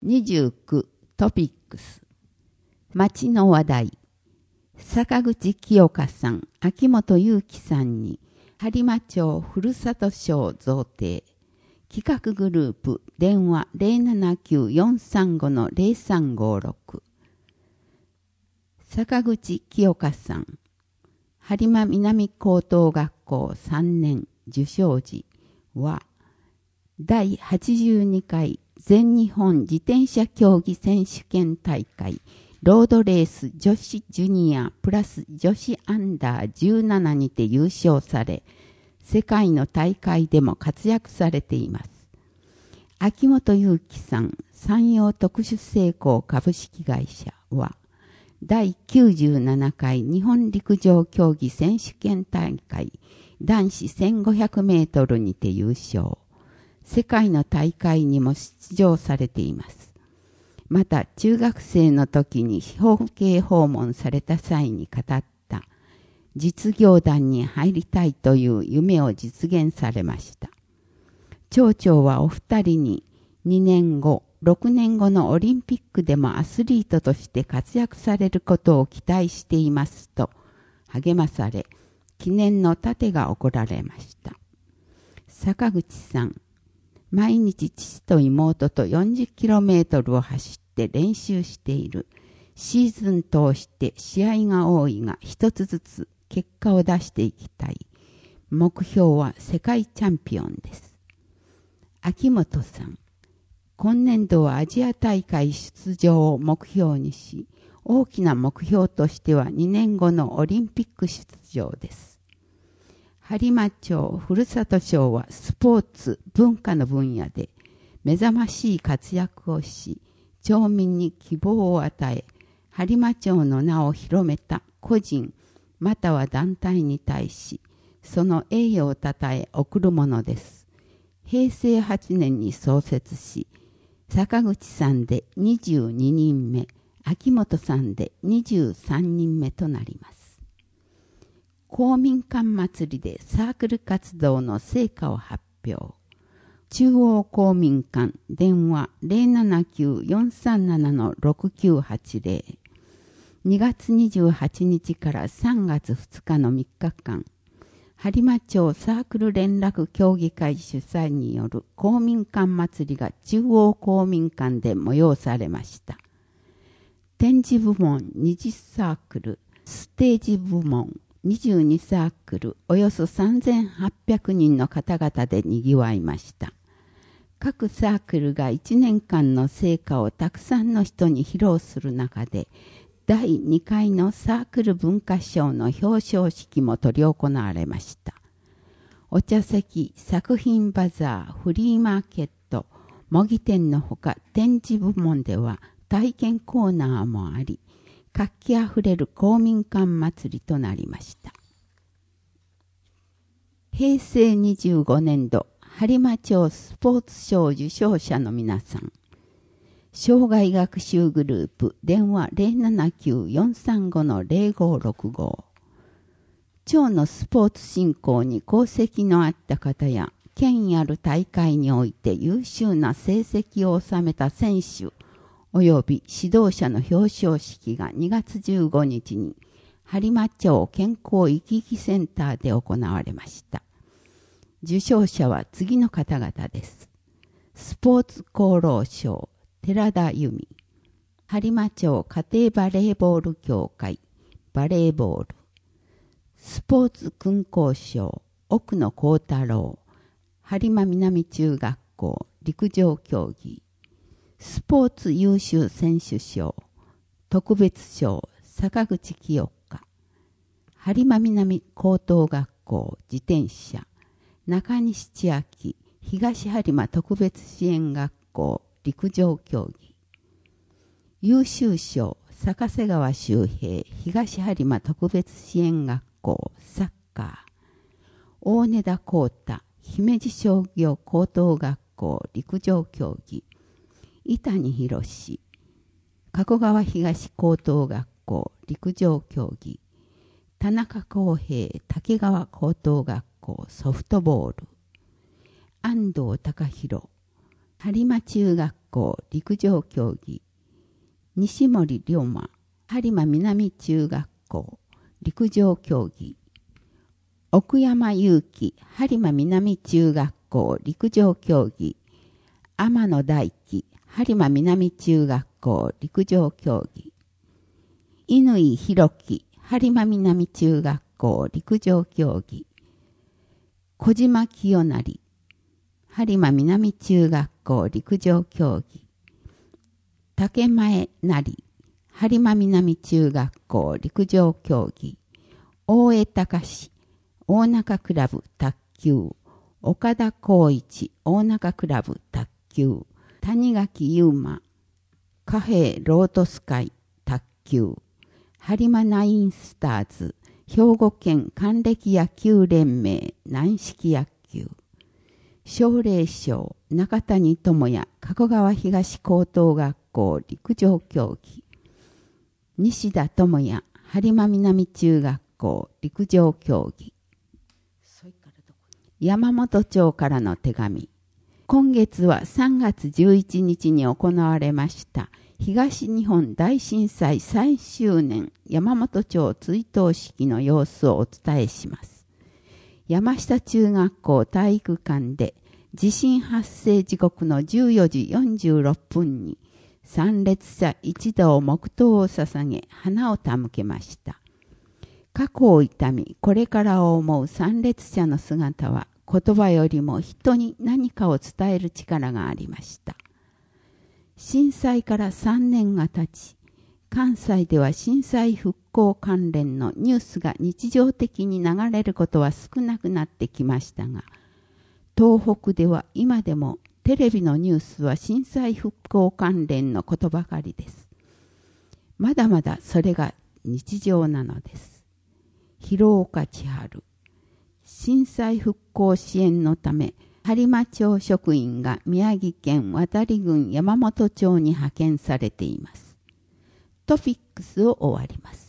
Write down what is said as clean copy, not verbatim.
29トピックス。町の話題。坂口清香さん、秋元祐樹さんに播磨町ふるさと賞贈呈。企画グループ電話 079-435-0356。坂口清香さん、播磨南高等学校3年受賞時は第82回全日本自転車競技選手権大会ロードレース女子ジュニアプラス女子アンダー17にて優勝され、世界の大会でも活躍されています。秋元祐樹さん、山陽特殊成功株式会社は、第97回日本陸上競技選手権大会男子1500メートルにて優勝。世界の大会にも出場されています。また、中学生の時に表敬訪問された際に語った実業団に入りたいという夢を実現されました。町長はお二人に2年後、6年後のオリンピックでもアスリートとして活躍されることを期待していますと励まされ、記念の盾が贈られました。坂口さん、毎日父と妹と 40km を走って練習している。シーズン通して試合が多いが一つずつ結果を出していきたい。目標は世界チャンピオンです。秋元さん、今年度はアジア大会出場を目標にし、大きな目標としては2年後のオリンピック出場です。播磨町ふるさと賞はスポーツ・文化の分野で目覚ましい活躍をし、町民に希望を与え、播磨町の名を広めた個人または団体に対し、その栄誉をたたえ贈るものです。平成8年に創設し、坂口さんで22人目、秋元さんで23人目となります。公民館祭りでサークル活動の成果を発表。中央公民館電話 079-437-6980。2月28日から3月2日の3日間、播磨町サークル連絡協議会主催による公民館祭りが中央公民館で催されました。展示部門20サークル、ステージ部門22サークル、およそ3800人の方々で賑わいました。各サークルが1年間の成果をたくさんの人に披露する中で、第2回のサークル文化賞の表彰式も執り行われました。お茶席、作品バザー、フリーマーケット、模擬店のほか展示部門では体験コーナーもあり、活気あふれる公民館祭りとなりました。平成25年度播磨町スポーツ賞受賞者の皆さん。障害学習グループ電話 079-435-0565。町のスポーツ振興に功績のあった方や、権威ある大会において優秀な成績を収めた選手、および指導者の表彰式が2月15日に播磨町健康生き生きセンターで行われました。受賞者は次の方々です。スポーツ功労賞、寺田由美。播磨町家庭バレーボール協会、バレーボール。スポーツ勲功賞、奥野幸太郎。播磨南中学校、陸上競技。スポーツ優秀選手賞、特別賞、坂口清香。播磨南高等学校、自転車。中西千秋、東播磨特別支援学校、陸上競技。優秀賞、坂瀬川周平、東播磨特別支援学校、サッカー。大根田光太、姫路商業高等学校、陸上競技。伊谷博士、加古川東高等学校陸上競技。田中康平、竹川高等学校ソフトボール。安藤隆弘、播磨中学校陸上競技、西森龍馬播磨南中学校陸上競技、奥山祐樹播磨南中学校陸上競技、天野大輝播磨南中学校陸上競技、乾弘樹播磨南中学校陸上競技、小島清成播磨南中学校陸上競技、竹前成播磨南中学校陸上競技、大江隆大中クラブ卓球、岡田光一大中クラブ卓球、谷垣優馬貨幣ロートスカイ卓球、播磨ナインスターズ兵庫県還暦野球連盟軟式野球、奨励賞中谷智也加古川東高等学校陸上競技、西田智也播磨南中学校陸上競技。山本町からの手紙。今月は3月11日に行われました東日本大震災3周年山本町追悼式の様子をお伝えします。山下中学校体育館で地震発生時刻の14時46分に参列者一同黙祷を捧げ花を手向けました。過去を悼みこれからを思う参列者の姿は言葉よりも人に何かを伝える力がありました。震災から3年が経ち、関西では震災復興関連のニュースが日常的に流れることは少なくなってきましたが、東北では今でもテレビのニュースは震災復興関連のことばかりです。まだまだそれが日常なのです。広岡千春。震災復興支援のため、播磨町職員が宮城県渡郡山本町に派遣されています。トピックスを終わります。